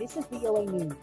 This is VOA News.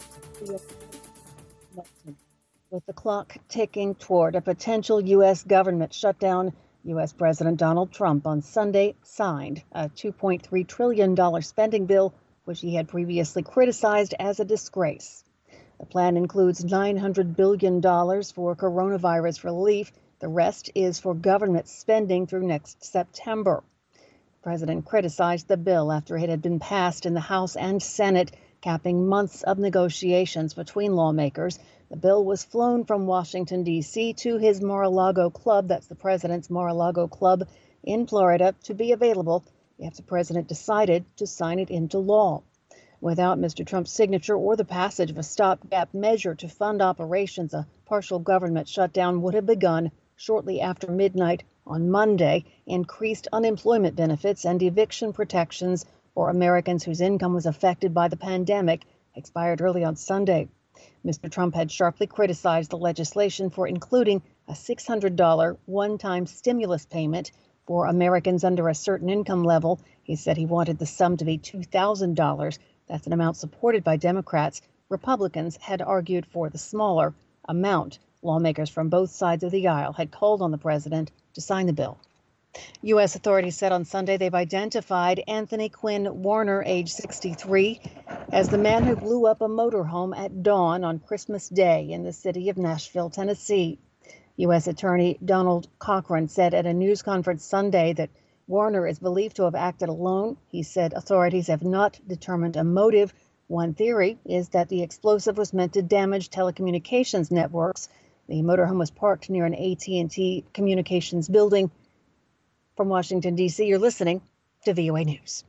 With the clock ticking toward a potential U.S. government shutdown, U.S. President Donald Trump on Sunday signed a $2.3 trillion spending bill, which he had previously criticized as a disgrace. The plan includes $900 billion for coronavirus relief. The rest is for government spending through next September. The president criticized the bill after it had been passed in the House and Senate, capping months of negotiations between lawmakers. The bill was flown from Washington, D.C. to his Mar-a-Lago club, that's the president's Mar-a-Lago club in Florida, to be available if the president decided to sign it into law. Without Mr. Trump's signature or the passage of a stopgap measure to fund operations, a partial government shutdown would have begun shortly after midnight on Monday. Increased unemployment benefits and eviction protections for Americans whose income was affected by the pandemic expired early on Sunday. Mr. Trump had sharply criticized the legislation for including a $600 one-time stimulus payment for Americans under a certain income level. He said he wanted the sum to be $2,000. That's an amount supported by Democrats. Republicans had argued for the smaller amount. Lawmakers from both sides of the aisle had called on the president to sign the bill. U.S. authorities said on Sunday they've identified Anthony Quinn Warner, age 63, as the man who blew up a motorhome at dawn on Christmas Day in the city of Nashville, Tennessee. U.S. Attorney Donald Cochran said at a news conference Sunday that Warner is believed to have acted alone. He said authorities have not determined a motive. One theory is that the explosive was meant to damage telecommunications networks. The motorhome was parked near an AT&T communications building. From Washington, D.C., you're listening to VOA News.